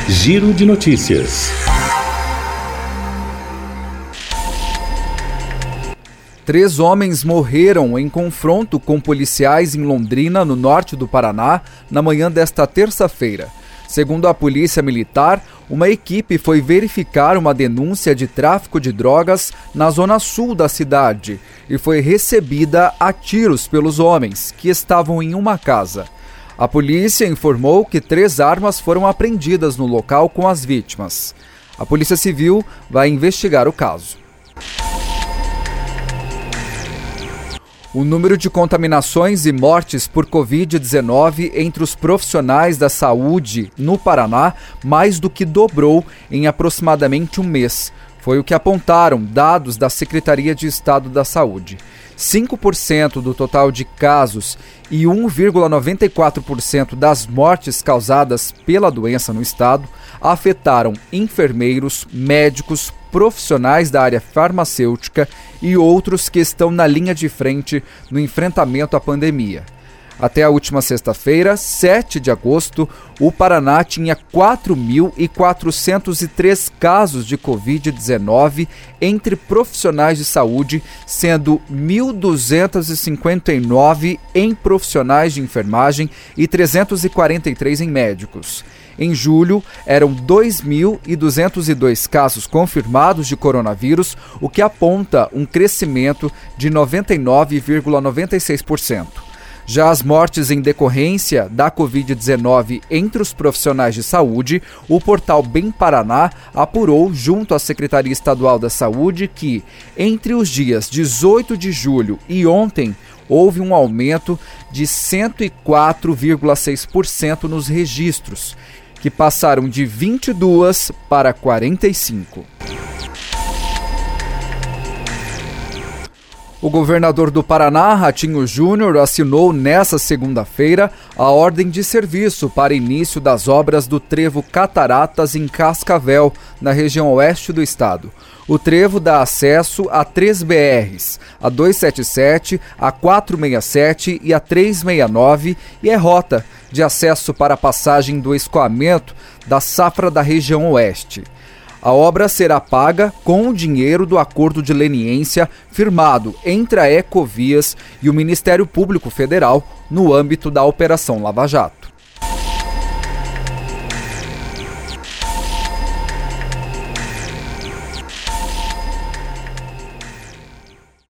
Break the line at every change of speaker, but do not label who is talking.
Giro de Notícias.
3 homens morreram em confronto com policiais em Londrina, no norte do Paraná, na manhã desta terça-feira. Segundo a Polícia Militar, uma equipe foi verificar uma denúncia de tráfico de drogas na zona sul da cidade e foi recebida a tiros pelos homens, que estavam em uma casa. A polícia informou que 3 armas foram apreendidas no local com as vítimas. A Polícia Civil vai investigar o caso. O número de contaminações e mortes por Covid-19 entre os profissionais da saúde no Paraná mais do que dobrou em aproximadamente um mês. Foi o que apontaram dados da Secretaria de Estado da Saúde. 5% do total de casos e 1,94% das mortes causadas pela doença no estado afetaram enfermeiros, médicos, profissionais da área farmacêutica e outros que estão na linha de frente no enfrentamento à pandemia. Até a última sexta-feira, 7 de agosto, o Paraná tinha 4.403 casos de Covid-19 entre profissionais de saúde, sendo 1.259 em profissionais de enfermagem e 343 em médicos. Em julho, eram 2.202 casos confirmados de coronavírus, o que aponta um crescimento de 99,96%. Já as mortes em decorrência da Covid-19 entre os profissionais de saúde, o portal Bem Paraná apurou junto à Secretaria Estadual da Saúde que, entre os dias 18 de julho e ontem, houve um aumento de 104,6% nos registros, que passaram de 22 para 45. O governador do Paraná, Ratinho Júnior, assinou nesta segunda-feira a ordem de serviço para início das obras do trevo Cataratas em Cascavel, na região oeste do estado. O trevo dá acesso a 3 BRs, a 277, a 467 e a 369 e é rota de acesso para a passagem do escoamento da safra da região oeste. A obra será paga com o dinheiro do acordo de leniência firmado entre a Ecovias e o Ministério Público Federal no âmbito da Operação Lava Jato.